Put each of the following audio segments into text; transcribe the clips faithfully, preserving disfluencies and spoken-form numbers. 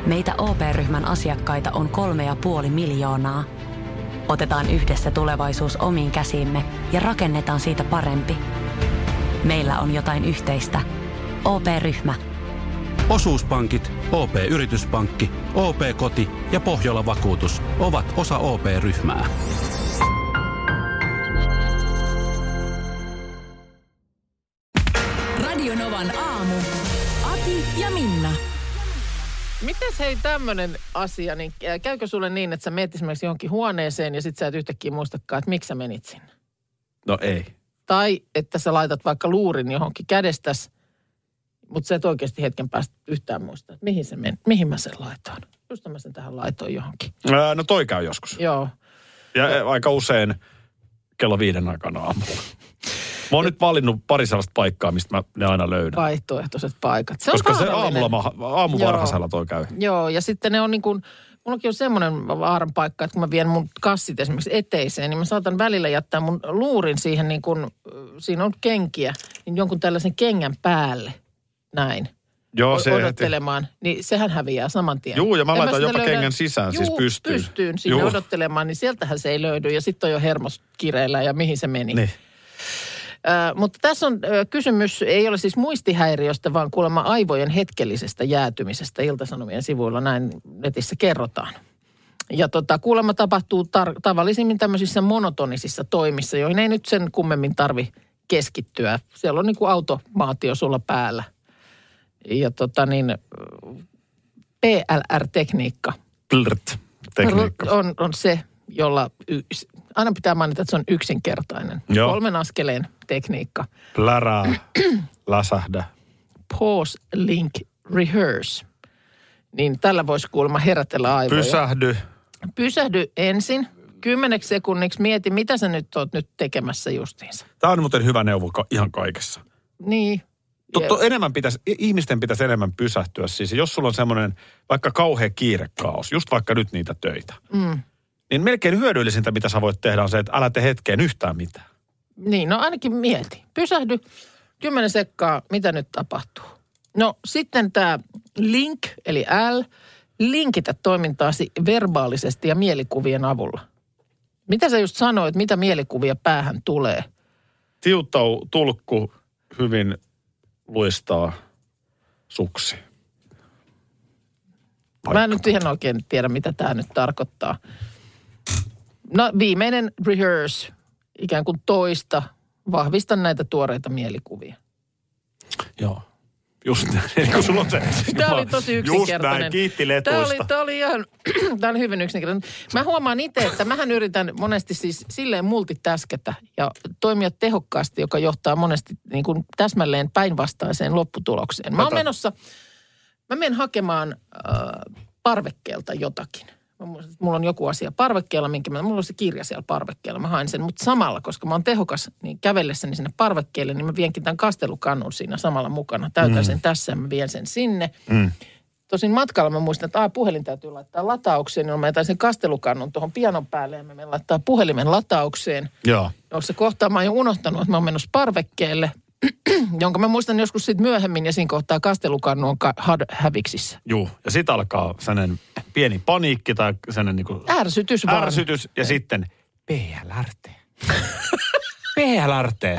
Meitä O P-ryhmän asiakkaita on kolme ja puoli miljoonaa. Otetaan yhdessä tulevaisuus omiin käsiimme ja rakennetaan siitä parempi. Meillä on jotain yhteistä. O P-ryhmä. Osuuspankit, O P-yrityspankki, O P-koti ja Pohjola-vakuutus ovat osa O P-ryhmää. Radio Novan aamu. Ati ja Minna. Mites hei tämmönen asia, niin käykö sulle niin, että sä menet esimerkiksi johonkin huoneeseen ja sit sä et yhtäkkiä muistakaan, että miksi sä menit sinne? No ei. Tai että sä laitat vaikka luurin johonkin kädestäs, mutta sä et oikeasti hetken päästä yhtään muista, että mihin, se meni, mihin mä sen laitoin. Just mä sen tähän laitoin johonkin. Ää, no toi käy joskus. Joo. Ja no. Aika usein kello viiden aikana aamulla. Mä oon nyt valinnut pari sellaista paikkaa, mistä mä ne aina löydän. Vaihtoehtoiset paikat. Se Koska on se aamulla, aamuvarhaisella toi käy. Joo, ja sitten ne on niin kuin, mullakin on semmoinen vaaran paikka, että kun mä vien mun kassit esimerkiksi eteiseen, niin mä saatan välillä jättää mun luurin siihen niin kuin, siinä on kenkiä, niin jonkun tällaisen kengän päälle, näin. Joo, se odottelemaan, heti. Niin sehän häviää saman tien. Juu, ja mä en laitan mä jopa löydän, kengän sisään, juu, siis pystyyn. pystyyn sinne Juu. odottelemaan, niin sieltähän se ei löydy, ja sitten on jo hermos kireillä, ja mihin se meni. Niin. Äh, mutta tässä on äh, kysymys, ei ole siis muistihäiriöstä, vaan kuulemma aivojen hetkellisestä jäätymisestä. Ilta-Sanomien sivuilla näin netissä kerrotaan. Ja tota, kuulemma tapahtuu tar- tavallisimmin tämmöisissä monotonisissa toimissa, joihin ei nyt sen kummemmin tarvi keskittyä. Siellä on niin kuin automaatio sulla päällä. Ja tota niin, P L R-tekniikka. P L R-tekniikka. On, on se, jolla y- aina pitää mainita, että se on yksinkertainen. Joo. Kolmen askeleen tekniikka. Plärää, läsähdä. Pause, link, rehearse. Niin tällä voisi kuulemma herätellä aivoja. Pysähdy. Pysähdy ensin. Kymmeneksi sekunniksi mieti, mitä sä nyt oot nyt tekemässä justiinsa. Tämä on muuten hyvä neuvo ihan kaikessa. Niin. Totta, enemmän pitäisi, ihmisten pitäisi enemmän pysähtyä. Siis jos sulla on semmoinen vaikka kauhea kiirekaos, just vaikka nyt niitä töitä, mm. niin melkein hyödyllisintä, mitä sä voit tehdä, on se, että älä tee hetkeen yhtään mitään. Niin, no ainakin mieti. Pysähdy, kymmenen sekkaa, mitä nyt tapahtuu. No sitten tämä link, eli L, linkitä toimintaasi verbaalisesti ja mielikuvien avulla. Mitä sä just sanoit, mitä mielikuvia päähän tulee? Tiuttau, tulkku, hyvin luistaa suksi. Vaikka Mä en nyt ihan oikein tiedä, mitä tämä nyt tarkoittaa. No viimeinen rehearse, ikään kuin toista, vahvista näitä tuoreita mielikuvia. Joo. Just näin, kun sulla on se. Tämä oli tosi yksinkertainen. Just näin, kiitti letuista. Tämä oli, tämä oli ihan, tämä oli hyvin yksinkertainen. Mä huomaan itse, että mähän yritän monesti siis silleen multitaskätä ja toimia tehokkaasti, joka johtaa monesti niin kuin täsmälleen päinvastaiseen lopputulokseen. Mä oon menossa, mä menen hakemaan äh, parvekkeelta jotakin. Mulla on joku asia parvekkeella, minkä mä, mulla on se kirja siellä parvekkeella, mä haen sen. Mutta samalla, koska mä oon tehokas, niin kävellessäni sinne parvekkeelle, niin mä vienkin tämän kastelukannun siinä samalla mukana. Täytän mm. sen tässä ja mä vien sen sinne. Mm. Tosin matkalla mä muistan, että aah, puhelin täytyy laittaa lataukseen, niin mä jätän sen kastelukannun tuohon pianon päälle ja mä menen laittaa puhelimen lataukseen. Joo. Jossa kohtaa mä oon jo unohtanut, että mä oon menossa parvekkeelle, jonka mä muistan joskus sitten myöhemmin ja siinä kohtaa kastelukannu on ka- häviksissä. Juu, ja sitten alkaa sellainen pieni paniikki tai sellainen niin kuin ärsytys vaan. Ärsytys ja sitten P L R T. P L R T.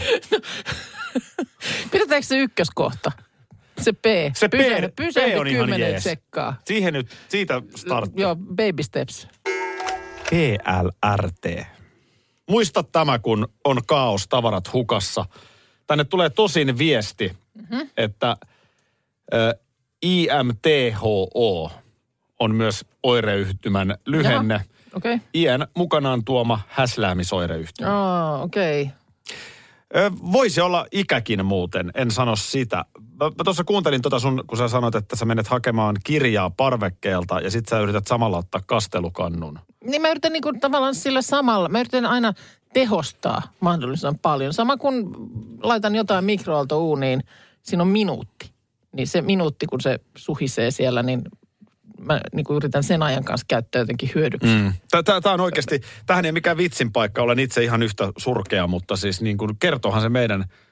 Pidetäänkö se ykköskohta? Se P. Se P, pysähdy, P pysähdy on ihan kymmenen jees. sekkaa. Siihen nyt, siitä startti. Joo, baby steps. P L R T. Muista tämä, kun on kaos, tavarat hukassa. Tänne tulee tosin viesti, mm-hmm. että ä, I M T H O on myös oireyhtymän lyhenne. Okay. Iän mukanaan tuoma häsläämisoireyhtymä. Oh, okei. Okay. Voisi olla ikäkin muuten, en sano sitä. Mä, mä tuossa kuuntelin tota sun, kun sä sanoit, että sä menet hakemaan kirjaa parvekkeelta ja sit sä yrität samalla ottaa kastelukannun. Niin mä yritän niinku tavallaan sillä samalla, mä yritän aina tehostaa mahdollisimman paljon. Sama kun laitan jotain mikroaaltouuniin, siinä on minuutti. Niin se minuutti, kun se suhisee siellä, niin mä niin kuin yritän sen ajan kanssa käyttää jotenkin hyödyksi. Mm. Tämä on oikeasti, tämähän ei mikään vitsin paikka, olen itse ihan yhtä surkea, mutta siis niin kuin kertohan se meidän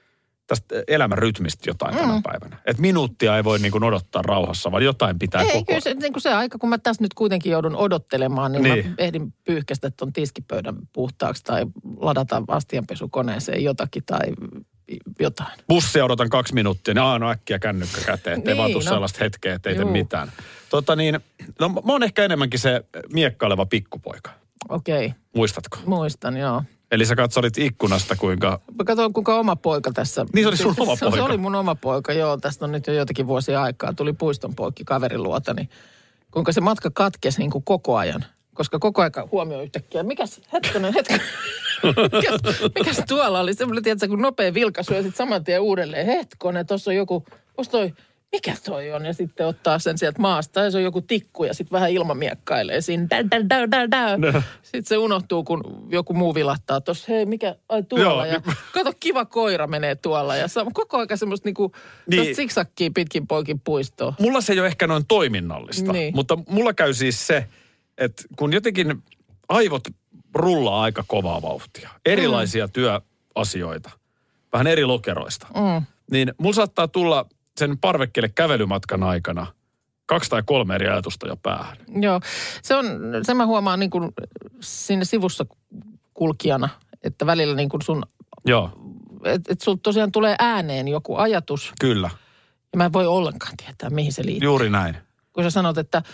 tästä elämän rytmistä jotain mm. tänä päivänä. Että minuuttia ei voi niin kuin odottaa rauhassa, vaan jotain pitää ei, koko ajan. Kyllä se, niin kuin se aika, kun mä tässä nyt kuitenkin joudun odottelemaan, niin, niin. mä ehdin pyyhkästä ton tiskipöydän puhtaaksi tai ladata astianpesukoneeseen jotakin tai jotain. Bussia odotan kaksi minuuttia, niin aina äkkiä kännykkä käteen, ettei niin, vaan tule no. sellaista hetkeä, ettei tee mitään. Tota niin, no mä oon ehkä enemmänkin se miekkaileva pikkupoika. Okei. Okay. Muistatko? Muistan, joo. Eli sä katsoit ikkunasta, kuinka... Mä katsoin, kuinka oma poika tässä... Niin se oli sun oma se, poika? Se oli mun oma poika, joo. Tästä on nyt jo jotakin vuosia aikaa. Tuli puiston poikki kaverin luota, niin kuinka se matka katkesi niin kuin koko ajan. Koska koko ajan huomioi yhtäkkiä. Mikäs, hetkonen, hetkonen. mikäs, mikäs tuolla oli? Semmoinen, tiedätkö, kun nopea vilkaisu ja sitten saman tien uudelleen. Hetkonen, tuossa on joku... Onko toi... Mikä toi on? Ja sitten ottaa sen sieltä maasta ja se on joku tikku ja sitten vähän ilmamiekkailee siinä. Dä, dä, dä, dä, dä. No. Sitten se unohtuu, kun joku muu vilahtaa tuossa. Hei, mikä? Ai tuolla. Joo, ja niin. Kato, kiva koira menee tuolla. Ja koko ajan semmoista niinku niin. siksakkiä pitkin poikin puistoa. Mulla se ei ole ehkä noin toiminnallista. Niin. Mutta mulla käy siis se, että kun jotenkin aivot rullaa aika kovaa vauhtia. Erilaisia mm. työasioita. Vähän eri lokeroista. Mm. Niin mulla saattaa tulla... sen parvekkeelle kävelymatkan aikana kaksi tai kolme eri ajatusta jo päähän. Joo, se on, se mä huomaan niin kuin sinne sivussa kulkijana, että välillä niin kuin sun, joo. Että et sul tosiaan tulee ääneen joku ajatus. Kyllä. Ja mä en voi ollenkaan tietää, mihin se liittyy. Juuri näin. Kun sä sanot, että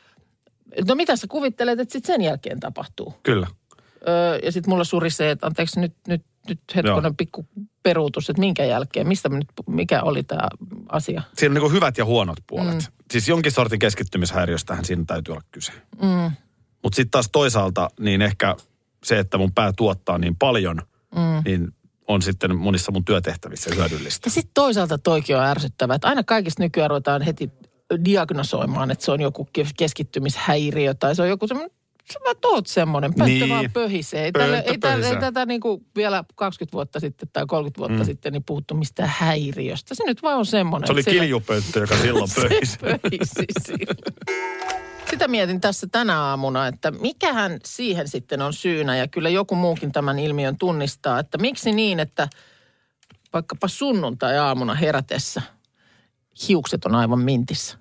no mitä sä kuvittelet, että sitten sen jälkeen tapahtuu. Kyllä. Öö, ja sitten mulla surisee, että anteeksi nyt, nyt, nyt hetkonen joo. pikku peruutus, että minkä jälkeen, mistä nyt, mikä oli tämä asia? Siinä on niin kuin hyvät ja huonot puolet. Mm. Siis jonkin sortin keskittymishäiriöstähän siinä täytyy olla kyse. Mm. Mutta sitten taas toisaalta niin ehkä se, että mun pää tuottaa niin paljon, mm. niin on sitten monissa mun työtehtävissä hyödyllistä. Ja sitten toisaalta toikin on ärsyttävää, että aina kaikista nykyään ruvetaan heti diagnosoimaan, että se on joku keskittymishäiriö tai se on joku semmoinen, sä vaan oot semmoinen, pönttö niin. vaan pöhisee. Ei, tälle, ei, tälle, ei tätä niin kuin vielä kaksikymmentä vuotta sitten tai kolmekymmentä vuotta mm. sitten niin puhuttu mistään häiriöstä. Se nyt vaan on semmoinen. Se oli kiljupönttö, joka silloin pöhisi. Se pöhisi silloin. Sitä mietin tässä tänä aamuna, että mikähän siihen sitten on syynä ja kyllä joku muukin tämän ilmiön tunnistaa, että miksi niin, että vaikkapa sunnuntai-aamuna herätessä hiukset on aivan mintissä.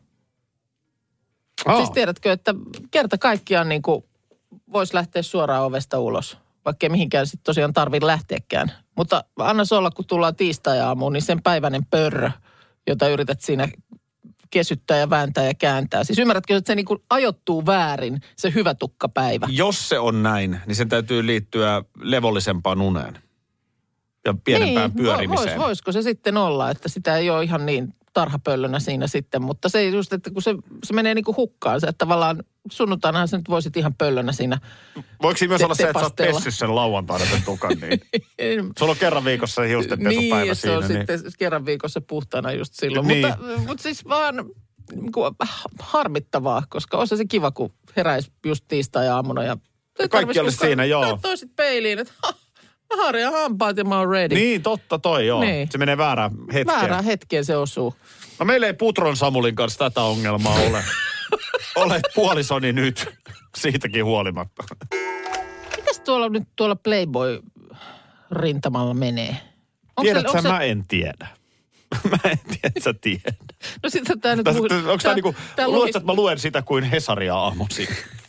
Oh. Siis tiedätkö, että kerta kaikkiaan niin kuin voisi lähteä suoraan ovesta ulos, vaikka ei mihinkään sitten tosiaan tarvitse lähteäkään. Mutta anna se olla, kun tullaan tiistai-aamuun, niin sen päiväinen pörrö, jota yrität siinä kesyttää ja vääntää ja kääntää. Siis ymmärrätkö, että se niin kuin ajoittuu väärin, se hyvä tukkapäivä? Jos se on näin, niin sen täytyy liittyä levollisempaan uneen ja pienempään niin, pyörimiseen. Vois, voisiko se sitten olla, että sitä ei ole ihan niin tarhapöllönä siinä sitten, mutta se just, että kun se, se menee niin kuin hukkaan, se, että tavallaan sunnuntainahan sä nyt voisit ihan pöllönä siinä. Voiko siinä myös te, olla se, että sä oot pessyt sen lauantaina sen tukan, niin sulla on kerran viikossa se hiustenpesupäivä niin, siinä. Niin, se on sitten kerran viikossa puhtaana just silloin, niin. mutta, mutta siis vaan niin kuin harmittavaa, koska olisi se kiva, kun heräisi just tiistai-aamuna ja, ja kaikki olisi siinä, joo. Katsoisit peiliin, että ha, mä harjan hampaat ja mä oon ready. Niin, totta toi, joo. Niin. Se menee väärään hetkeen. Väärään hetkeen se osuu. No meillä ei Putron Samulin kanssa tätä ongelmaa ole. Olet puolisoni nyt, siitäkin huolimatta. Mitäs tuolla nyt tuolla Playboy-rintamalla menee? Tiedätkö sä, se... mä en tiedä. Mä en tiedä, että sä tiedät. No sitten tää nyt... Onko tää niinku, luulet, että mä luen sitä kuin Hesaria aamusi?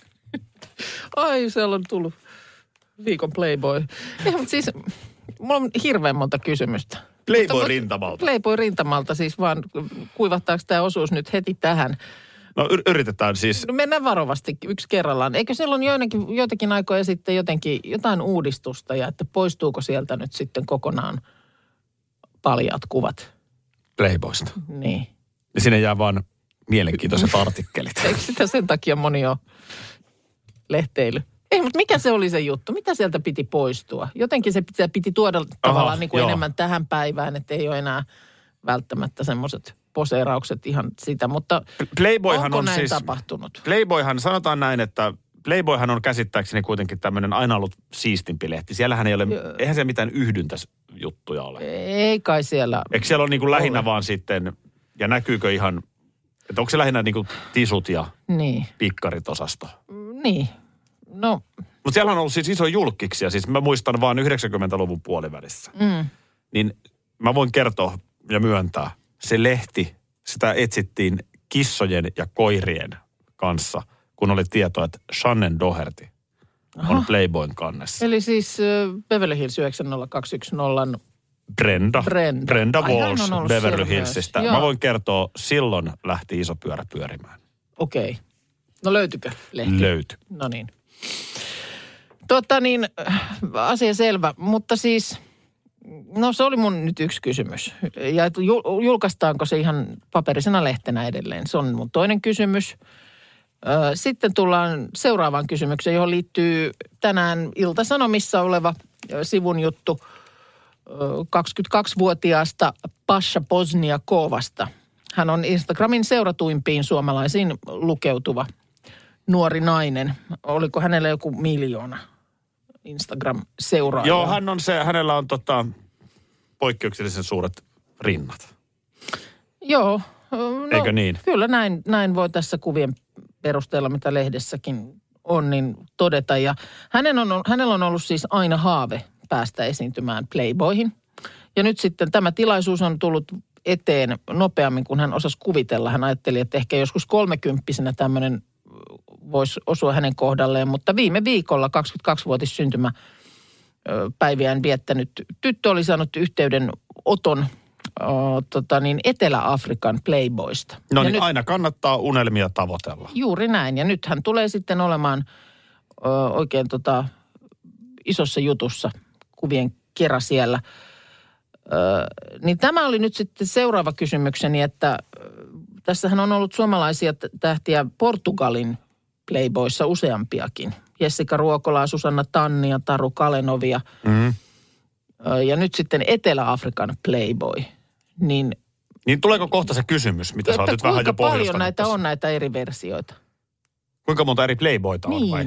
Ai, siellä on tullut viikon Playboy. Ei, mutta siis, mulla on hirveän monta kysymystä. Playboy-rintamalta. Playboy-rintamalta siis vaan, kuivahtaako tämä osuus nyt heti tähän? No yritetään siis. No mennään varovasti yksi kerrallaan. Eikö siellä on joitakin, joitakin aikoja sitten jotenkin jotain uudistusta ja että poistuuko sieltä nyt sitten kokonaan paljaat kuvat? Playboysta. Niin. Ja sinne jää vaan mielenkiintoiset artikkelit. Eikö sitä sen takia moni ole lehteily? Ei, mutta mikä se oli se juttu? Mitä sieltä piti poistua? Jotenkin se piti, piti tuoda Aha, tavallaan niin kuin enemmän tähän päivään, että ei ole enää välttämättä semmoiset poseeraukset ihan sitä, mutta Playboyhan onko on näin siis, tapahtunut? Playboyhan, sanotaan näin, että Playboyhan on käsittääkseni kuitenkin tämmöinen aina ollut siistimpi lehti. Siellähän ei ole, Joo. eihän siellä mitään yhdyntäjuttuja ole. Ei kai siellä. Eikö siellä ole niin kuin lähinnä vaan sitten, ja näkyykö ihan, että onko se lähinnä niin kuin tisut ja niin. pikkarit osasto? Niin. No. Mutta siellä on ollut siis iso julkkiksia, siis mä muistan vaan yhdeksänkymmentäluvun puolivälissä. Mm. Niin mä voin kertoa ja myöntää, se lehti, sitä etsittiin kissojen ja koirien kanssa, kun oli tietoa, että Shannon Doherty on Aha. Playboyn kannessa. Eli siis uh, Beverly Hills yhdeksän nolla kaksi yksi nolla Brenda. Brenda. Brenda Ai, Walsh Beverly Hillsistä. Mä voin kertoa, silloin lähti iso pyörä pyörimään. Okei. Okay. No löytykö lehti? Löytyi. No niin. Totta niin, asia selvä, mutta siis, no se oli mun nyt yksi kysymys. Ja julkaistaanko se ihan paperisena lehtenä edelleen? Se on mun toinen kysymys. Sitten tullaan seuraavaan kysymykseen, johon liittyy tänään Ilta-Sanomissa oleva sivun juttu kaksikymmentäkaksivuotiaasta Pasha Pozniakovasta. Hän on Instagramin seuratuimpiin suomalaisiin lukeutuva nuori nainen. Oliko hänellä joku miljoona Instagram-seuraajaa? Joo, hän on se, hänellä on tota, poikkeuksellisen suuret rinnat. Joo. No, eikö niin? Kyllä näin, näin voi tässä kuvien perusteella, mitä lehdessäkin on, niin todeta. Ja hänen on, hänellä on ollut siis aina haave päästä esiintymään Playboyhin. Ja nyt sitten tämä tilaisuus on tullut eteen nopeammin, kun hän osasi kuvitella. Hän ajatteli, että ehkä joskus kolmekymppisenä tämmöinen voisi osua hänen kohdalleen. Mutta viime viikolla kaksikymmentäkaksivuotis syntymäpäiviään viettänyt tyttö oli saanut yhteydenoton O, tota niin, Etelä-Afrikan Playboysta. No niin, nyt, aina kannattaa unelmia tavoitella. Juuri näin. Ja nyt hän tulee sitten olemaan ö, oikein tota, isossa jutussa kuvien kera siellä. Ö, niin tämä oli nyt sitten seuraava kysymykseni, että ö, tässähän on ollut suomalaisia tähtiä Portugalin Playboyssa useampiakin. Jessica Ruokolaa, Susanna Tannia, Taru Kalenovia. Mm-hmm. Ja nyt sitten Etelä-Afrikan Playboy. Niin, niin tuleeko kohta se kysymys, mitä sä oot nyt vähän jo pohjustanut? Kuinka paljon näitä on näitä eri versioita? Kuinka monta eri Playboyta on niin. vai?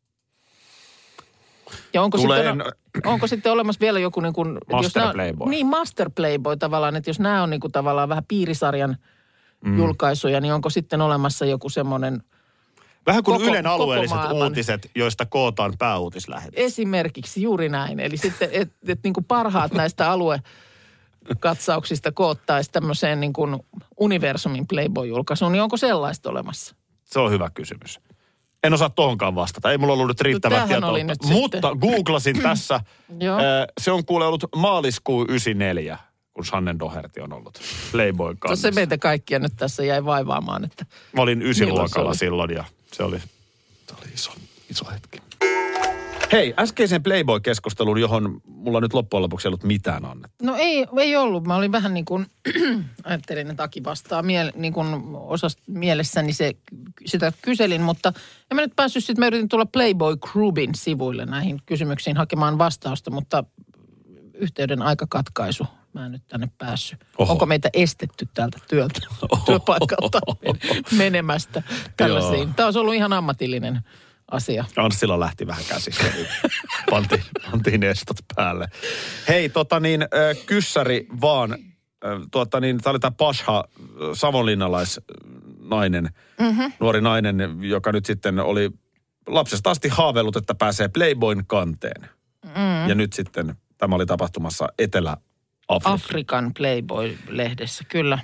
Ja onko, Tulen... sitten, onko sitten olemassa vielä joku niin kuin... Master nämä, Playboy. Niin, Master Playboy tavallaan, että jos nämä on niin kuin tavallaan vähän piirisarjan mm. julkaisuja, niin onko sitten olemassa joku semmoinen... Vähän kuin koko, Ylen alueelliset uutiset, joista kootaan pääuutislähetys. Esimerkiksi juuri näin. Eli sitten, että et niin kuin parhaat näistä aluekatsauksista koottaisi tämmöiseen niin kuin universumin Playboy-julkaisuun, niin onko sellaista olemassa? Se on hyvä kysymys. En osaa tohonkaan vastata. Ei mulla ollut nyt riittävää tietoa. Mutta sitten googlasin tässä. Se on kuule ollut maaliskuu yhdeksänkymmentäneljä, kun Shannon Doherty on ollut Playboyn kannassa. Se meitä kaikkia nyt tässä jäi vaivaamaan, että... Mä olin ysiluokalla silloin ja se oli, se oli iso, iso hetki. Hei, äskeisen Playboy-keskustelun, johon mulla nyt loppujen lopuksi ei ollut mitään annettu. No ei, ei ollut. Mä olin vähän niin kuin, ajattelin, että Aki vastaa miele, niin kuin osasta mielessäni se, sitä kyselin, mutta en mä nyt päässyt sitten, mä yritin tulla Playboy Groupin sivuille näihin kysymyksiin hakemaan vastausta, mutta yhteyden aikakatkaisu. Mä en nyt tänne päässyt. Oho. Onko meitä estetty täältä työltä, Oho. työpaikalta menemästä tällaisiin? Tämä olisi ollut ihan ammatillinen asia. Anssilla lähti vähän käsissä. Pantiin, pantiin estot päälle. Hei, tota niin, kyssäri vaan. Tuota niin, tämä oli tämä Pasha, savonlinnalaisnainen, mm-hmm. nuori nainen, joka nyt sitten oli lapsesta asti haaveillut, että pääsee Playboyn kanteen. Mm. Ja nyt sitten tämä oli tapahtumassa Etelä- Afrikan. Afrikan Playboy-lehdessä, kyllä.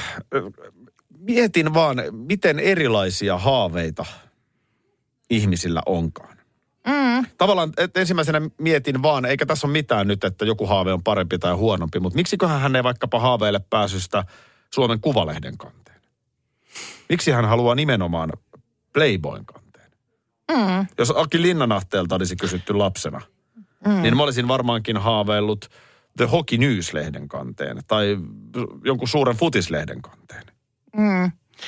Mietin vaan, miten erilaisia haaveita ihmisillä onkaan. Mm. Tavallaan että ensimmäisenä mietin vaan, eikä tässä ole mitään nyt, että joku haave on parempi tai huonompi, mutta miksiköhän hän ei vaikkapa haaveile pääsystä Suomen Kuvalehden kanteen? Miksi hän haluaa nimenomaan Playboyn kanteen? Mm. Jos Aki Linnanahteelta olisi kysytty lapsena, mm. niin mä olisin varmaankin haaveillut The Hockey News-lehden kanteen tai jonkun suuren futislehden kanteen. Mm.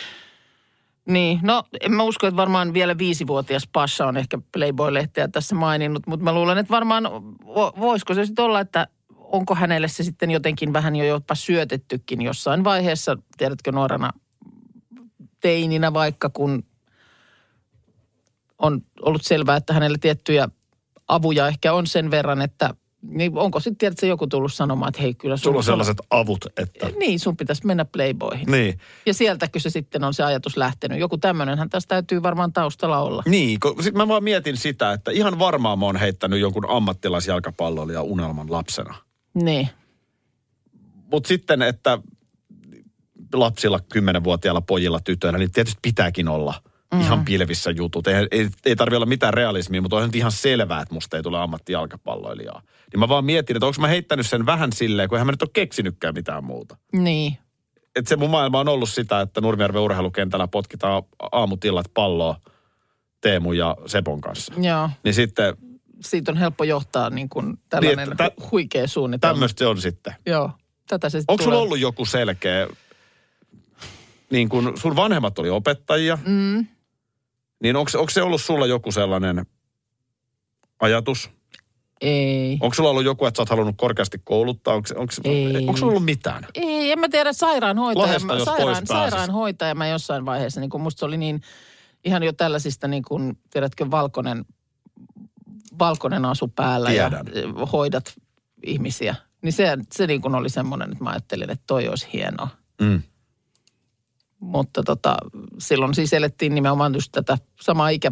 Niin, no en mä usko, että varmaan vielä viisivuotias Pasha on ehkä Playboy-lehteä tässä maininnut, mutta mä luulen, että varmaan voisiko se sitten olla, että onko hänelle se sitten jotenkin vähän jo jopa syötettykin jossain vaiheessa, tiedätkö nuorena teininä vaikka, kun on ollut selvää, että hänelle tiettyjä avuja ehkä on sen verran, että niin onko sitten, tiedätkö, joku tullut sanomaan, että hei kyllä... Sulla on sellaiset avut, että... Niin, sun pitäisi mennä Playboyhin. Niin. Ja sieltäkö se sitten on se ajatus lähtenyt. Joku tämmöinenhän tässä täytyy varmaan taustalla olla. Niin, sitten mä vaan mietin sitä, että ihan varmaan mä oon heittänyt jonkun ammattilaisjalkapalloilijan unelman lapsena. Niin. Mutta sitten, että lapsilla, kymmenvuotiailla pojilla, tytöillä, niin tietysti pitääkin olla mm. ihan pilvissä jutut. Ei, ei, ei tarvitse olla mitään realismia, mutta on nyt ihan selvää, että musta ei tule ammattijalkapalloilijaa. Niin mä vaan mietin, että onko mä heittänyt sen vähän silleen, kun eihän mä nyt ole keksinytkään mitään muuta. Niin. Että se mun maailma on ollut sitä, että Nurmijärven urheilukentällä potkitaan aamutillat palloa Teemu ja Sepon kanssa. Joo. Niin sitten... Siitä on helppo johtaa niin kuin tällainen niin, tä, huikea suunnitelma. Tämmöistä se on sitten. Joo. Tätä se onko tulee. sulla ollut joku selkeä, niin kuin sun vanhemmat oli opettajia, mm. niin onko, onko se ollut sulla joku sellainen ajatus? Ei. Onko sulla ollut joku, että sä oot halunnut korkeasti kouluttaa? Onko, onko, onko sulla ollut mitään? Ei, en mä tiedä, sairaanhoitaja. Lahesta, jos sairaan, sairaanhoitaja mä jossain vaiheessa, niin kuin musta se oli niin, ihan jo tällaisista niin kuin, tiedätkö, valkoinen, valkoinen asu päällä. Tiedän. Ja hoidat ihmisiä. Niin se, se niin kuin oli semmoinen, että mä ajattelin, että toi olisi hienoa. Mm. Mutta tota, silloin siis elettiin nimenomaan just tätä samaa ikä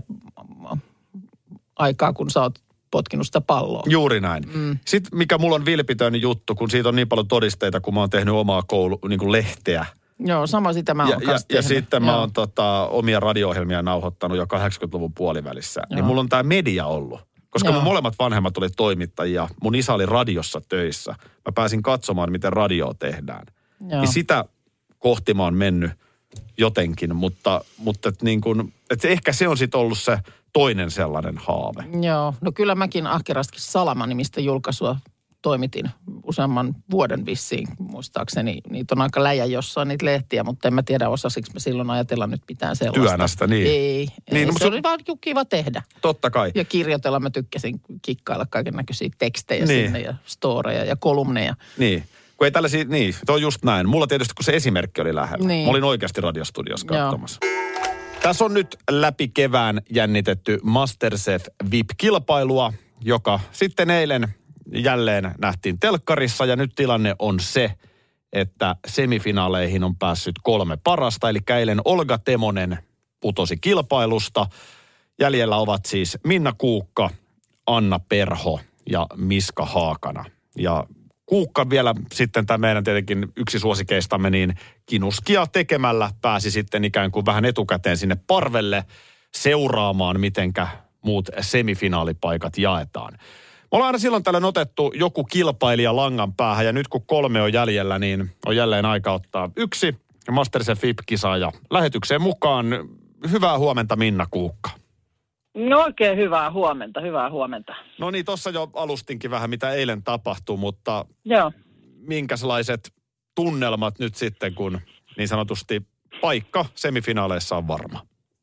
aikaa, kun sä oot potkinut sitä palloa. Juuri näin. Mm. Sitten mikä mulla on vilpitön juttu, kun siitä on niin paljon todisteita, kun mä oon tehnyt omaa koulu, niin kuin lehteä. Joo, sama sitä mä oon ja, ja, ja sitten Joo. mä oon tota, omia radio-ohjelmia nauhoittanut jo kahdeksankymmentäluvun puolivälissä. Joo. Niin mulla on tää media ollut. Koska Joo. mun molemmat vanhemmat oli toimittajia, mun isä oli radiossa töissä. Mä pääsin katsomaan, miten radio tehdään. Joo. Niin sitä kohti mä oon mennyt jotenkin, mutta, mutta et niin kun, et ehkä se on sitten ollut se toinen sellainen haave. Joo, no kyllä mäkin ahkerasti Salama-nimistä julkaisua toimitin useamman vuoden vissiin, muistaakseni. Niitä on aika läjä jossain niitä lehtiä, mutta en mä tiedä osasiksi mä silloin ajatella nyt mitään sellaista. Työnästä, niin. Ei, niin, ei no, se su- oli vaan kiva tehdä. Totta kai. Ja kirjoitella mä tykkäsin kikkailla kaiken näköisiä tekstejä niin. sinne ja storeja ja kolumneja. Niin. Kun ei tällaisia, niin, se on just näin. Mulla tietysti, kun se esimerkki oli lähellä. Niin. Mä olin oikeasti radiostudiossa katsomassa. Tässä on nyt läpi kevään jännitetty MasterChef V I P-kilpailua, joka sitten eilen jälleen nähtiin telkkarissa. Ja nyt tilanne on se, että semifinaaleihin on päässyt kolme parasta. Eli eilen Olga Temonen putosi kilpailusta. Jäljellä ovat siis Minna Kuukka, Anna Perho ja Miska Haakana. Ja Kuukka vielä sitten tämä meidän tietenkin yksi suosikeistamme, niin kinuskia tekemällä pääsi sitten ikään kuin vähän etukäteen sinne parvelle seuraamaan, mitenkä muut semifinaalipaikat jaetaan. Me ollaan aina silloin tällöin otettu joku kilpailija langan päähän ja nyt kun kolme on jäljellä, niin on jälleen aika ottaa yksi MasterChef V I P-kisaaja lähetykseen mukaan. Hyvää huomenta, Minna Kuukka. No oikein hyvää huomenta, hyvää huomenta. No niin, tuossa jo alustinkin vähän, mitä eilen tapahtui, mutta Joo. minkälaiset tunnelmat nyt sitten, kun niin sanotusti paikka semifinaaleissa on varma?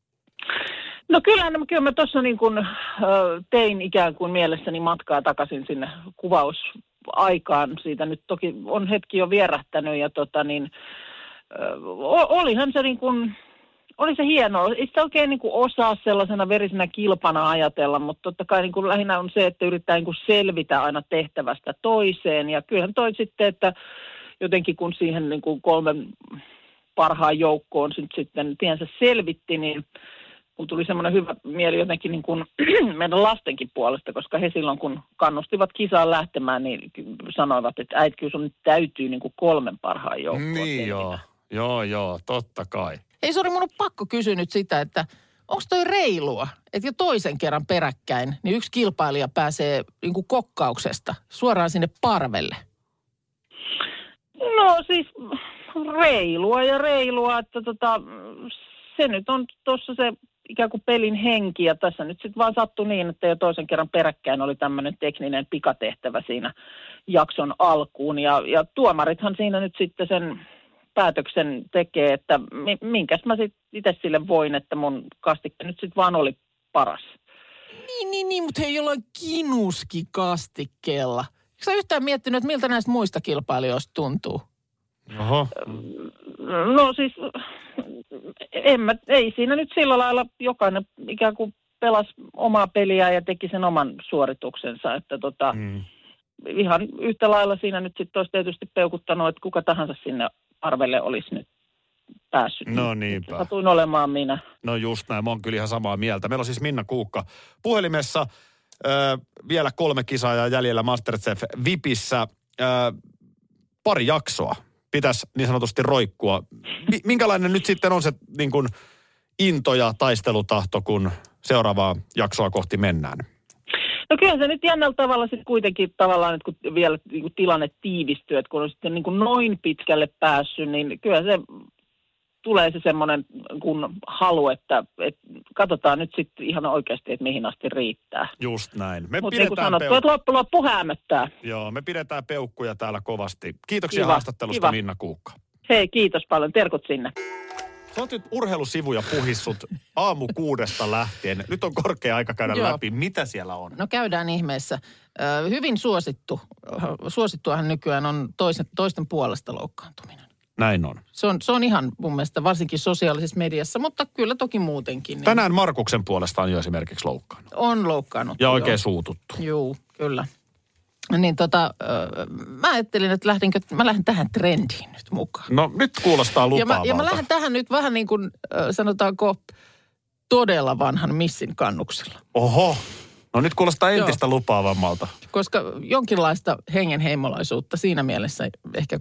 No kyllä, kyllä mä tuossa niin kuin, tein ikään kuin mielessäni matkaa takaisin sinne kuvausaikaan. Siitä nyt toki on hetki jo vierähtänyt ja tota niin, olihan se niin kuin... Oli se hienoa. Ei sitä oikein niin kuin osaa sellaisena verisenä kilpana ajatella, mutta totta kai niin kuin lähinnä on se, että yrittää niin kuin selvitä aina tehtävästä toiseen. Ja kyllähän toi sitten, että jotenkin kun siihen niin kuin kolmen parhaan joukkoon sitten tiensä selvitti, niin kun tuli semmoinen hyvä mieli jotenkin niin kuin meidän lastenkin puolesta, koska he silloin kun kannustivat kisaan lähtemään, niin sanoivat, että äiti, kyllä sun nyt täytyy niin kuin kolmen parhaan joukkoon. Niin joo, joo, joo, totta kai. Ei sori, mun on pakko kysyä nyt sitä, että onko toi reilua, että jo toisen kerran peräkkäin, niin yksi kilpailija pääsee niin kuin kokkauksesta suoraan sinne parvelle? No siis reilua ja reilua, että tota, se nyt on tuossa se ikään kuin pelin henki ja tässä nyt sitten vaan sattui niin, että jo toisen kerran peräkkäin oli tämmöinen tekninen pikatehtävä siinä jakson alkuun ja, ja tuomarithan siinä nyt sitten sen päätöksen tekee, että minkäs mä sitten itse sille voin, että mun kastikke nyt sitten vaan oli paras. Niin, niin, niin, mutta hei, jollain kinuski-kastikkeella. Eikö sä yhtään miettinyt, että miltä näistä muista kilpailijoista tuntuu? Oho. No siis, en mä, ei siinä nyt sillä lailla jokainen ikään kuin pelasi omaa peliä ja teki sen oman suorituksensa, että tota, hmm. ihan yhtä lailla siinä nyt sitten olisi tietysti peukuttanut, että kuka tahansa sinne arvelle olisi nyt päässyt. No niinpä. Satuin olemaan minä. No just näin, mä oon kyllä ihan samaa mieltä. Meillä on siis Minna Kuukka puhelimessa. Ö, vielä kolme kisaajaa jäljellä MasterChef V I Pissä. Ö, pari jaksoa pitäisi niin sanotusti roikkua. Minkälainen nyt sitten on se niin kuin into ja taistelutahto, kun seuraavaa jaksoa kohti mennään? No kyllä se nyt jännällä tavalla sitten kuitenkin tavallaan, että kun vielä niin kuin tilanne tiivistyy, että kun on sitten niin kuin noin pitkälle päässyt, niin kyllä se tulee se semmoinen kun halu, että, että katsotaan nyt sitten ihan oikeasti, että mihin asti riittää. Just näin. Me Mutta niin kuin pidetään sanottu, peuk- että loppu, loppu häämöttää. Joo, me pidetään peukkuja täällä kovasti. Kiitoksia Kiva, haastattelusta, kiva. Minna Kuukka. Hei, kiitos paljon. Terkut sinne. Sä oot nyt urheilusivuja puhissut aamu kuudesta lähtien. Nyt on korkea aika käydä Joo. läpi. Mitä siellä on? No käydään ihmeessä. Ö, hyvin suosittu, suosittuahan nykyään on toisen, toisten puolesta loukkaantuminen. Näin on. Se on, se on ihan mun mielestä varsinkin sosiaalisessa mediassa, mutta kyllä toki muutenkin. Niin Tänään Markuksen puolesta on jo esimerkiksi loukkaannut. on loukkaannut. Ja oikein joo. suututtu. Joo, kyllä. Niin tota, ö, mä ajattelin, että lähdinkö, mä lähden tähän trendiin nyt mukaan. No nyt kuulostaa Ja mä, lupaavalta. ja mä lähden tähän nyt vähän niin kuin, ö, sanotaanko, todella vanhan missin kannuksella. Oho. No nyt kuulostaa entistä lupaavammalta. Koska jonkinlaista hengenheimolaisuutta siinä mielessä ehkä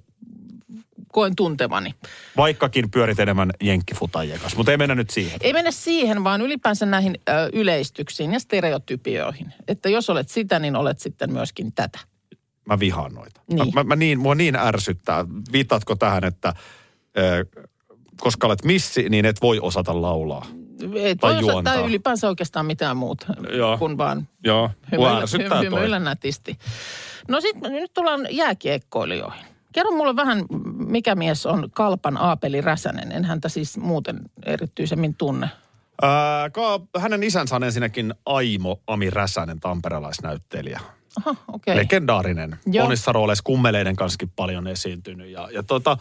koen tuntevani. Vaikkakin pyörit enemmän jenkkifutajien kanssa, mutta ei mennä nyt siihen. Ei mennä siihen, vaan ylipäänsä näihin ö, yleistyksiin ja stereotypioihin. Että jos olet sitä, niin olet sitten myöskin tätä. Mä vihaan noita. Niin. Mä, mä niin, mua niin ärsyttää. Viitatko tähän, että ö, koska olet missi, niin et voi osata laulaa? Et Tai voi osata juontaa. ylipäänsä oikeastaan mitään muuta Joo. kuin vaan Joo, mua hymyillä, ärsyttää hy, toi. hymyillä nätisti. No sitten nyt tullaan jääkiekkoilijoihin. Kerro mulle vähän, mikä mies on Kalpan Aapeli Räsänen. En häntä siis muuten erityisemmin tunne. Ää, ka, hänen isänsä on ensinnäkin Aimo Ami Räsänen, tamperelaisnäyttelijä. Aha, okei. Okay. Legendaarinen. Joo. Monissa rooleissa kummeleiden kanssakin paljon esiintynyt. Ja, ja tota,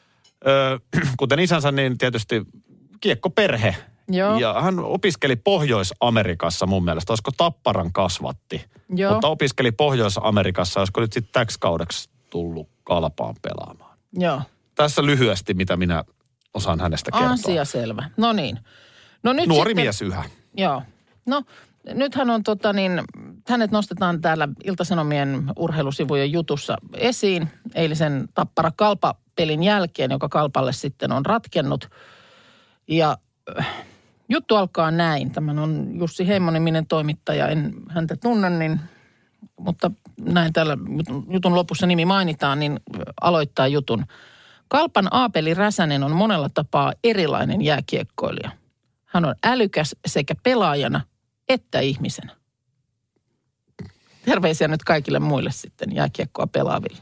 ö, kuten isänsä, niin tietysti kiekkoperhe. Joo. Ja hän opiskeli Pohjois-Amerikassa mun mielestä. Olisiko Tapparan kasvatti. Joo. Mutta opiskeli Pohjois-Amerikassa. Olisiko nyt sitten täksi kaudeksi tullut Kalpaan pelaamaan. Joo. Tässä lyhyesti, mitä minä osaan hänestä kertoa. Asia selvä. No niin. No nyt Nuori sitten, mies yhä. Joo. No nythän on tota niin, hänet nostetaan täällä Ilta-Sanomien urheilusivujen jutussa esiin eilisen Tappara-Kalpa-pelin jälkeen, joka Kalpalle sitten on ratkennut. Ja äh, juttu alkaa näin. Tämän on Jussi Heimmo-niminen toimittaja. En häntä tunne, niin, mutta näin täällä jutun, jutun lopussa nimi mainitaan, niin aloittaa jutun. Kalpan Aapeli Räsänen on monella tapaa erilainen jääkiekkoilija. Hän on älykäs sekä pelaajana että ihmisenä. Terveisiä nyt kaikille muille sitten jääkiekkoa pelaaville.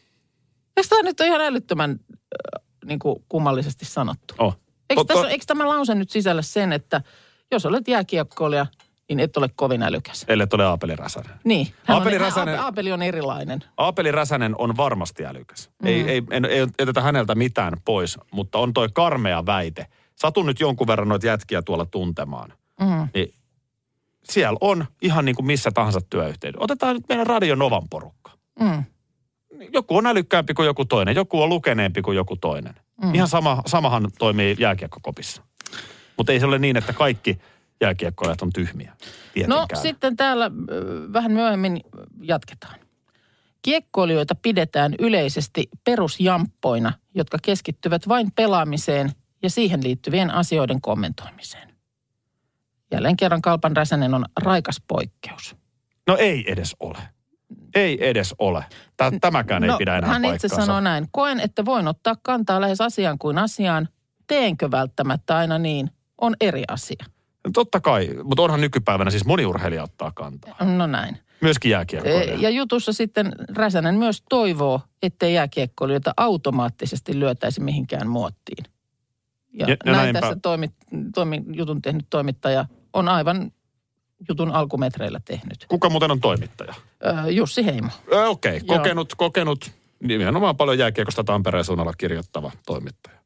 Eikö tämä nyt ole ihan älyttömän äh, niin kuin kummallisesti sanottu? Oh. Eikö, Totta- tässä, eikö tämä lause nyt sisällä sen, että jos olet jääkiekkoilija, niin et ole kovin älykäs? Ellet ole Aapeli Räsänen. Niin. Hän Aapeli on, Räsänen- hän, Aapeli on erilainen. Aapeli Räsänen on varmasti älykäs. Mm. Ei, ei, en, ei jätetä häneltä mitään pois, mutta on toi karmea väite. Satun nyt jonkun verran noita jätkiä tuolla tuntemaan. Mm. Niin siellä on ihan niin kuin missä tahansa työyhteydessä. Otetaan nyt meidän Radio Novan porukka. Mm. Joku on älykkäämpi kuin joku toinen, joku on lukeneempi kuin joku toinen. Mm. Ihan sama, samahan toimii jääkiekkokopissa. Mutta ei se ole niin, että kaikki jääkiekkoilijat on tyhmiä. No Tietenkään. sitten täällä äh, vähän myöhemmin jatketaan. Kiekkoilijoita pidetään yleisesti perusjamppoina, jotka keskittyvät vain pelaamiseen ja siihen liittyvien asioiden kommentoimiseen. Jälleen kerran Kalpan Räsänen on raikas poikkeus. No ei edes ole. Ei edes ole. Tä, tämäkään ei no, pidä enää hän paikkaansa. itse sanoo näin. Koen, että voin ottaa kantaa lähes asiaan kuin asiaan. Teenkö välttämättä aina niin? On eri asia. Totta kai, mutta onhan nykypäivänä siis moni urheilija ottaa kantaa. No näin. Myöskin jääkiekkoilija. Ja jutussa sitten Räsänen myös toivoo, ettei jääkiekkoilijoita automaattisesti lyötäisi mihinkään muottiin. Ja, Ja- ja näin näinpä. tässä toimi, toimi, jutun tehnyt toimittaja on aivan jutun alkumetreillä tehnyt. Kuka muuten on toimittaja? Öö, Jussi Heimo. Ö, Okei, okay. Joo. kokenut, kokenut, nimenomaan paljon jääkiekosta Tampereen suunnalla kirjoittava toimittaja.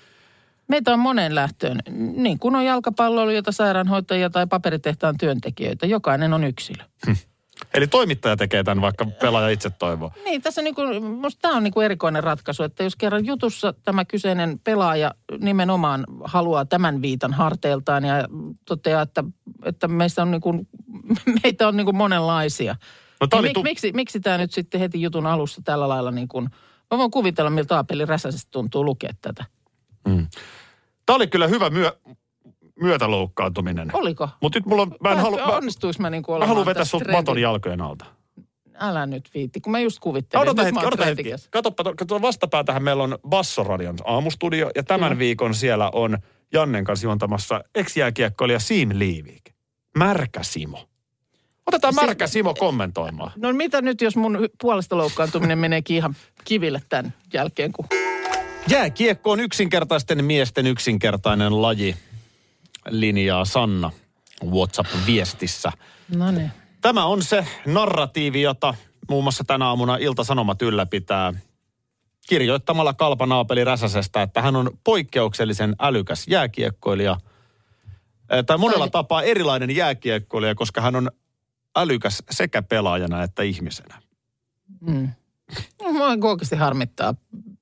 Meitä on moneen lähtöön, niin kuin on jalkapalloilijoita, sairaanhoitajia tai paperitehtaan työntekijöitä. Jokainen on yksilö. Eli toimittaja tekee tämän, vaikka pelaaja itse toivoo. Niin, tässä niin kuin, musta tämä on niin kuin erikoinen ratkaisu, että jos kerran jutussa tämä kyseinen pelaaja nimenomaan haluaa tämän viitan harteiltaan ja toteaa, että, että meistä on niin kuin, meitä on niin kuin monenlaisia. No, tää Niin oli mik, tu- miksi, miksi tämä nyt sitten heti jutun alussa tällä lailla niin kuin Mä voin kuvitella, miltä Aapeli Räsäsestä tuntuu lukea tätä. Mm. Tämä oli kyllä hyvä myö, myötäloukkaantuminen. Oliko? Mutta nyt mulla on, mä en halua... Onnistuis mä niin kuin Mä haluan vetää sut maton jalkojen alta. Älä nyt viitti, kun mä just kuvittelin. Odota hetki, odota hetki. Katoppa, tuolla vastapäätähän meillä on Bassoradion aamustudio, ja tämän Kyllä. viikon siellä on Jannen kanssa juontamassa ex-jääkiekkoilija Siim Liivik. Märkä Simo. Otetaan siis, Märkä Simo kommentoimaan. No mitä nyt, jos mun puolesta loukkaantuminen meneekin ihan kiville tämän jälkeen, kun... Jääkiekko on yksinkertaisten miesten yksinkertainen laji, linjaa Sanna WhatsApp-viestissä. No niin. Tämä on se narratiivi, jota muun muassa tänä aamuna Ilta-Sanomat ylläpitää kirjoittamalla Kalpa Aapeli Räsäsestä, että hän on poikkeuksellisen älykäs jääkiekkoilija. Tai monella tai... tapaa erilainen jääkiekkoilija, koska hän on älykäs sekä pelaajana että ihmisenä. Mm. Mua oikeasti harmittaa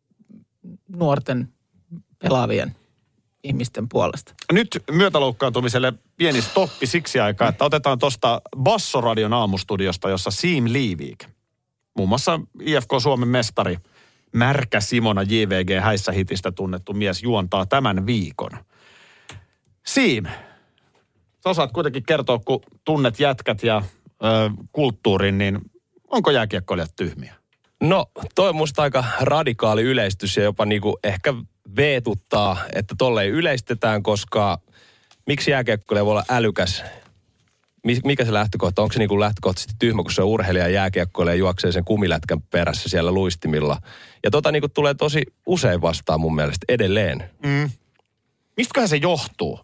nuorten pelaavien ihmisten puolesta. Nyt myötäloukkaantumiselle pieni stoppi siksi aikaa, että otetaan tuosta Bassoradion aamustudiosta, jossa Siim Liivik, muun muassa I F K Suomen mestari, Märkä Simona J V G häissä hitistä tunnettu mies, juontaa tämän viikon. Siim, sä osaat kuitenkin kertoa, kun tunnet jätkät ja ö, kulttuurin, niin onko jääkiekkoilijat tyhmiä? No, toi on musta aika radikaali yleistys ja jopa niinku ehkä veetuttaa, että tolleen yleistetään, koska miksi jääkiekkoilija voi olla älykäs? Mikä se lähtökohta? Onko se niinku lähtökohtaisesti tyhmä, kun se on urheilija jääkiekkoilija ja juoksee sen kumilätkän perässä siellä luistimilla? Ja tota niinku tulee tosi usein vastaan mun mielestä edelleen. Mm. Mistäköhän se johtuu?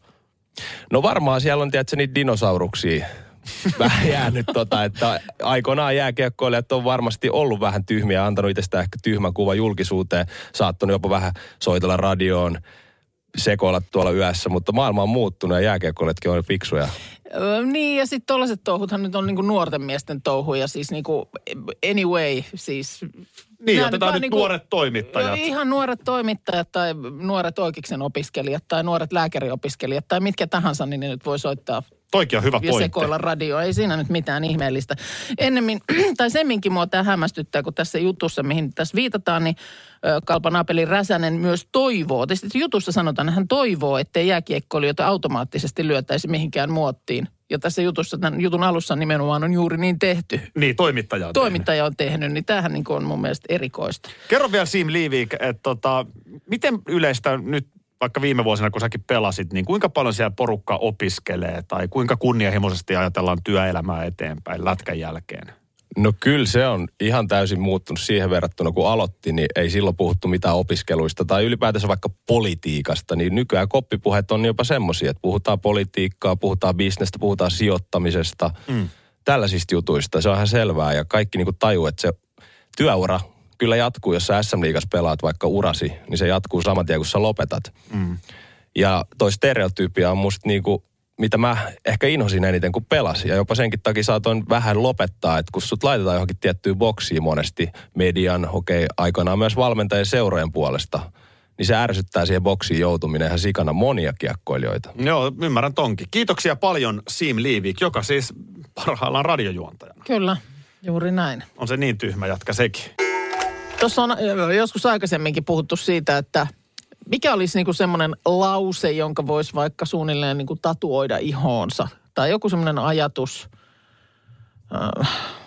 No varmaan siellä on, tiedätkö, niitä dinosauruksia vähän jäänyt tota, että aikoinaan jääkiekkoilijat on varmasti ollut vähän tyhmiä ja antanut itsestään ehkä tyhmän kuvan julkisuuteen, saattanut jopa vähän soitella radioon, sekoilla tuolla yössä, mutta maailma on muuttunut ja jääkiekkoilijatkin on fiksuja. Öö, niin, ja sitten tollaiset touhuthan nyt on niinku nuorten miesten touhuja, siis niinku anyway, siis... Niin, Nämä otetaan nyt niinku, nuoret toimittajat. Jo, ihan nuoret toimittajat tai nuoret oikeiksen opiskelijat tai nuoret lääkäriopiskelijat tai mitkä tahansa, niin ne nyt voi soittaa. Toikin on hyvä pointti. Ja sekoilla radio. Ei siinä nyt mitään ihmeellistä. Ennemmin, tai semminkin mua tämä hämmästyttää, kun tässä jutussa, mihin tässä viitataan, niin Kalpa Aapeli Räsänen myös toivoo. Tietysti jutussa sanotaan, että hän toivoo, ettei jääkiekkoilijoita automaattisesti lyötäisi mihinkään muottiin. Ja tässä jutussa, tämän jutun alussa nimenomaan on juuri niin tehty. Niin, toimittaja on Toimittaja tehnyt. on tehnyt, niin tämähän niin on mun mielestä erikoista. Kerro vielä Siim Liivik, että tota, miten yleistä nyt vaikka viime vuosina, kun säkin pelasit, niin kuinka paljon siellä porukka opiskelee tai kuinka kunnianhimoisesti ajatellaan työelämää eteenpäin lätkän jälkeen? No kyllä se on ihan täysin muuttunut siihen verrattuna, kun aloitti, niin ei silloin puhuttu mitään opiskeluista tai ylipäätänsä vaikka politiikasta, niin nykyään koppipuheet on jopa semmoisia, että puhutaan politiikkaa, puhutaan bisnestä, puhutaan sijoittamisesta, mm. tällaisista jutuista. Se on ihan selvää ja kaikki niin kuin tajuu, että se työura kyllä jatkuu, jos sä S M-liigassa pelaat vaikka urasi, niin se jatkuu saman tien, kun sä lopetat. Mm. Ja toi stereotyypia on musta niinku, mitä mä ehkä inhosin eniten, kun pelasin. Ja jopa senkin takia saatoin vähän lopettaa, että kun sut laitetaan johonkin tiettyyn boksiin monesti median, okei, okay, aikanaan myös valmentajien seurojen puolesta, niin se ärsyttää siihen boksiin joutuminen ihan sikana monia kiekkoilijoita. Joo, ymmärrän tonkin. Kiitoksia paljon Siim Liivik, joka siis parhaillaan radiojuontajana. Kyllä, juuri näin. On se niin tyhmä jatka sekin. Tuossa on joskus aikaisemminkin puhuttu siitä, että mikä olisi niinku semmoinen lause, jonka voisi vaikka suunnilleen niinku tatuoida ihoonsa. Tai joku semmoinen ajatus, äh,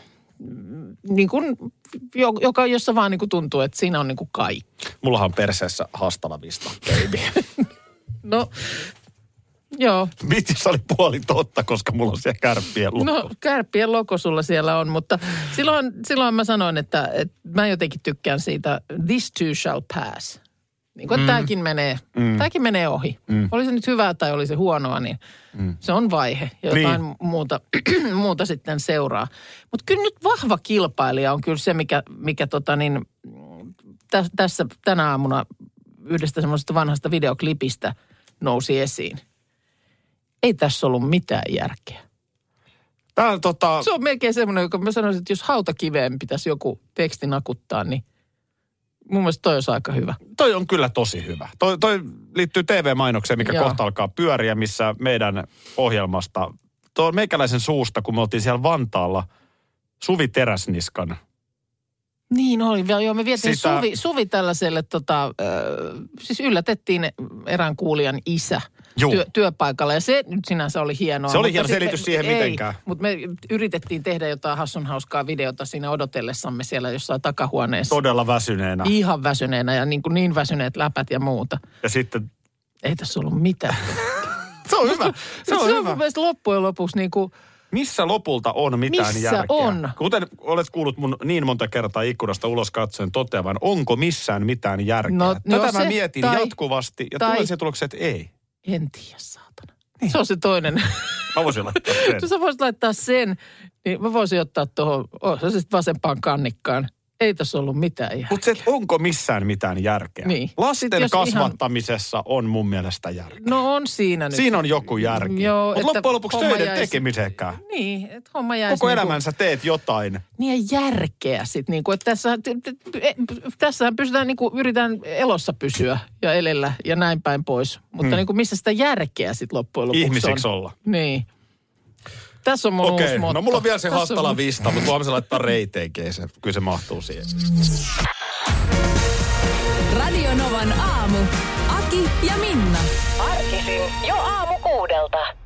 niin kuin, joka, jossa vaan niinku tuntuu, että siinä on niinku kaikki. Mullahan on perseessä hastava vista, baby. No, joo. Vitsi, oli puoli totta, koska mulla on siellä kärppien logo. No, kärppien logo sulla siellä on, mutta silloin, silloin mä sanoin, että, että mä jotenkin tykkään siitä this too shall pass. Niin kuin, että mm. tämäkin menee, mm. tämäkin menee ohi. Mm. Oli se nyt hyvää tai oli se huonoa, niin mm. se on vaihe. Ja jotain niin. muuta, muuta sitten seuraa. Mutta kyllä nyt vahva kilpailija on kyllä se, mikä, mikä tota niin, tä, tässä tänä aamuna yhdestä semmoisesta vanhasta videoklipistä nousi esiin. Ei tässä ollut mitään järkeä. Tää on tota... Se on melkein semmoinen, joka mä sanoisin, että jos hautakiveen pitäisi joku teksti nakuttaa, niin mun mielestä toi olisi aika hyvä. Toi on kyllä tosi hyvä. Toi, toi liittyy T V-mainokseen, mikä Joo. kohta alkaa pyöriä, missä meidän ohjelmasta, tuo meikäläisen suusta, kun me oltiin siellä Vantaalla Suvi Teräsniskan Niin oli. Joo, me vietiin Sitä... Suvi, Suvi tällaiselle, tota, äh, siis yllätettiin erään kuulijan isä työ, työpaikalla. Ja se nyt sinänsä oli hienoa. Se oli hieno mutta selitys me, siihen ei, mitenkään. Mutta me yritettiin tehdä jotain hassun hauskaa videota siinä odotellessamme siellä jossain takahuoneessa. Todella väsyneenä. Ihan väsyneenä ja niin, kuin niin väsyneet läpät ja muuta. Ja sitten... Ei tässä ollut mitään. Se on hyvä. Se on, se on hyvä. mun mielestä loppujen lopuksi niin kuin... Missä lopulta on mitään missä järkeä? on? Kuten olet kuullut mun niin monta kertaa ikkunasta ulos katsoen toteavan, onko missään mitään järkeä? No, Tätä no mä se, mietin tai, jatkuvasti ja tai, tulen siihen tulokseen, että ei. En tiedä, saatana. Niin. Se on se toinen. Mä voisin laittaa sen. Jos sä voisit laittaa sen, niin mä voisin ottaa tuohon, oh, se sitten vasempaan kannikkaan. Ei tässä ollut mitään järkeä. Mutta se, että onko missään mitään järkeä? Niin. Lasten Sitten kasvattamisessa ihan... on mun mielestä järkeä. No on siinä nyt. Siinä on joku järki. Mutta loppujen lopuksi töiden jäisi... tekemiseenkään. Niin, että homma jäisi... Koko niinku... elämänsä teet jotain. Niin ja järkeä sitten. Niinku, että tässä, tässähän pystytään, niinku, yritetään elossa pysyä ja elellä ja näin päin pois. Mutta hmm. niinku, missä sitä järkeä sitten loppujen lopuksi ihmisiksi on? olla. Niin. Tässä on mun Okei, uusi motto. No mulla on vielä se Tässä hastala on... vista, mutta voimme se laittaa reiteikin. Se, kyllä se mahtuu siihen. Radio Novan aamu. Aki ja Minna. Arkisin jo aamu kuudelta.